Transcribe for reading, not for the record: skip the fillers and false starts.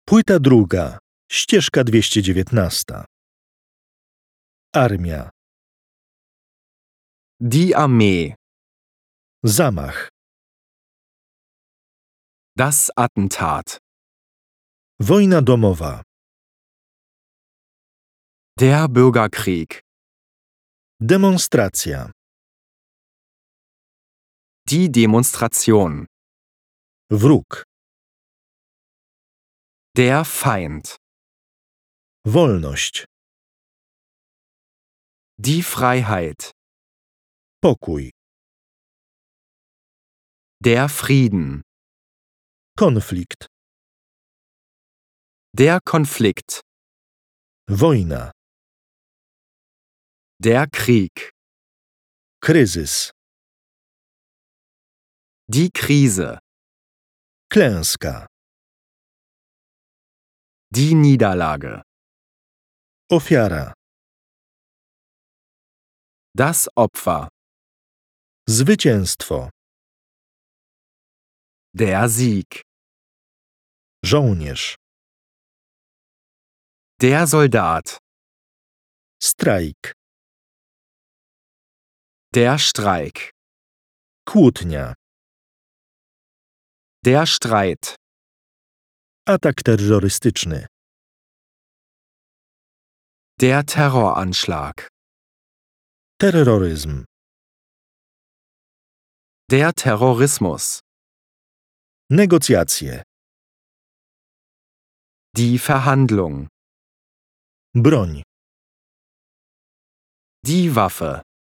Płyta druga. Ścieżka 219. Armia. Die Armee. Zamach. Das Attentat. Wojna domowa. Der Bürgerkrieg. Demonstracja. Die Demonstration. Wróg. Der Feind. Wolność. Die Freiheit. Pokój. Der Frieden. Konflikt. Der Konflikt. Wojna. Der Krieg. Kryzys. Die Krise. Klęska. Die Niederlage. Ofiara. Das Opfer. Zwycięstwo. Der Sieg. Żołnierz. Der Soldat. Strajk. Der Streik. Kłótnia. Der Streit. Atak terrorystyczny. Der Terroranschlag. Terroryzm. Der Terrorismus. Negocjacje. Die Verhandlung. Broń. Die Waffe.